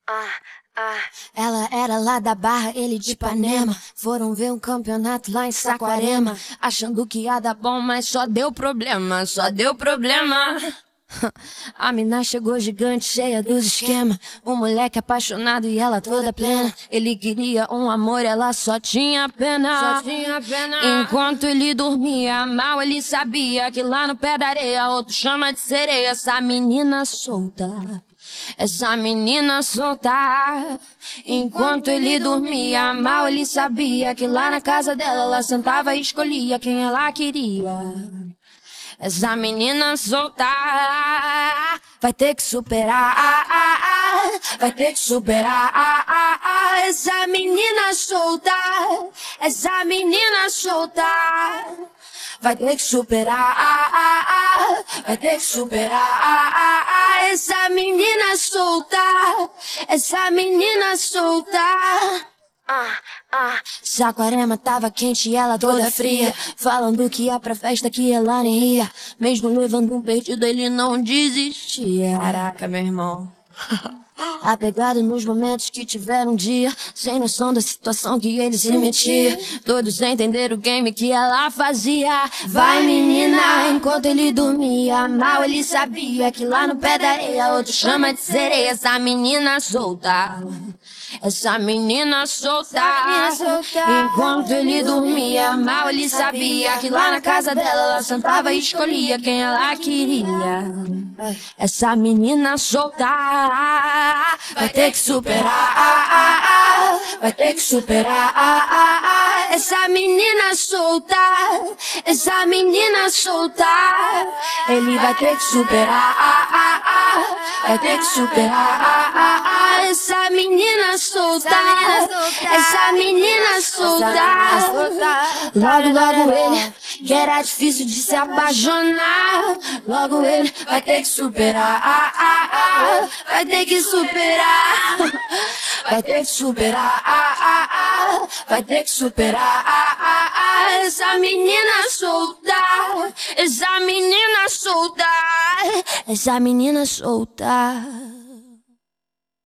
Ela era lá da Barra, ele de Ipanema. Foram ver um campeonato lá em Saquarema, achando que ia dar bom, mas só deu problema, só deu problema. A mina chegou gigante, cheia dos esquemas. O moleque apaixonado e ela toda plena. Ele queria um amor, ela só tinha pena. Enquanto ele dormia, mal ele sabia que lá no pé da areia outro chama de sereia. Essa menina solta, essa menina solta. Enquanto ele dormia, mal ele sabia que lá na casa dela ela sentava e escolhia quem ela queria. Essa menina solta vai ter que superar, vai ter que superar. Essa menina solta, essa menina solta vai ter que superar, vai ter que superar. Essa menina solta, essa menina solta. Saquarema tava quente e ela toda fria, falando que ia pra festa que ela nem ia. Mesmo levando um perdido ele não desistia. Caraca, meu irmão. Apegado nos momentos que tiveram um dia, sem noção da situação que ele se metia. Todos entenderam o game que ela fazia. Vai menina, enquanto ele dormia, mal ele sabia que lá no pé da areia outro chama de sereia. Essa menina solta, essa menina solta. Enquanto ele dormia, mal ele sabia que lá na casa dela ela sentava e escolhia quem ela queria. Essa menina solta vai ter que superar, vai ter que superar. Essa menina solta, essa menina solta. Ele vai ter que superar, vai ter que superar. Essa menina solta, essa menina solta. Logo, logo ele, que era difícil de se apaixonar. Logo ele vai ter que superar, vai ter que superar, vai ter que superar, vai ter que superar. Essa menina solta, essa menina solta, essa menina solta.